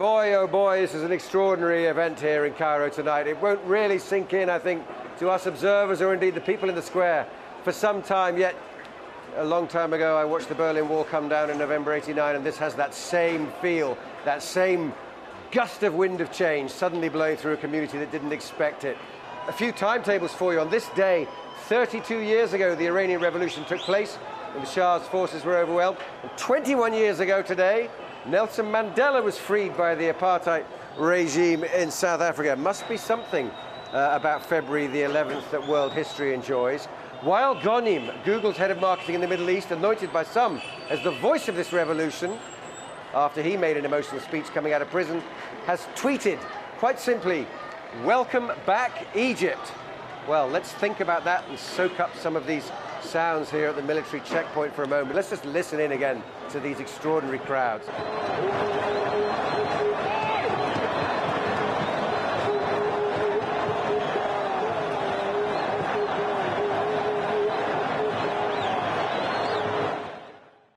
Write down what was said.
Boy, oh boy, this is an extraordinary event here in Cairo tonight. It won't really sink in, I think, to us observers or indeed the people in the square for some time yet. A long time ago, I watched the Berlin Wall come down in November '89, and this has that same feel, that same gust of wind of change suddenly blowing through a community that didn't expect it. A few timetables for you. On this day, 32 years ago, the Iranian Revolution took place when the Shah's forces were overwhelmed. And 21 years ago today, Nelson Mandela was freed by the apartheid regime in South Africa. Must be something about February the 11th that world history enjoys. Wael Ghonim, Google's head of marketing in the Middle East, anointed by some as the voice of this revolution, after he made an emotional speech coming out of prison, has tweeted, quite simply, "Welcome back, Egypt." Well, let's think about that and soak up some of these sounds here at the military checkpoint for a moment. Let's just listen in again to these extraordinary crowds.